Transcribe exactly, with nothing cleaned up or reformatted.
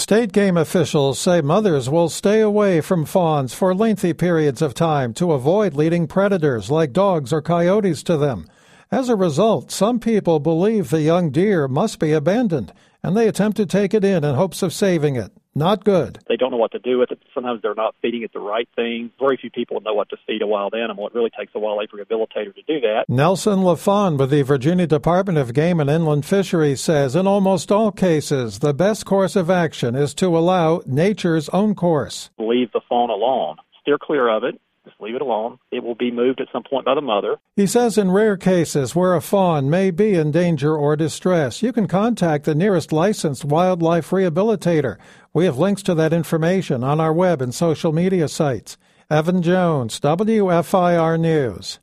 State game officials say mothers will stay away from fawns for lengthy periods of time to avoid leading predators like dogs or coyotes to them. As a result, some people believe the young deer must be abandoned, and they attempt to take it in in hopes of saving it. Not good. They don't know what to do with it. Sometimes they're not feeding it the right thing. Very few people know what to feed a wild animal. It really takes a wildlife rehabilitator to do that. Nelson LaFawn with the Virginia Department of Game and Inland Fisheries says in almost all cases, the best course of action is to allow nature's own course. Leave the fawn alone. Steer clear of it. Just leave it alone. It will be moved at some point by the mother. He says in rare cases where a fawn may be in danger or distress, you can contact the nearest licensed wildlife rehabilitator. We have links to that information on our web and social media sites. Evan Jones, W F I R News.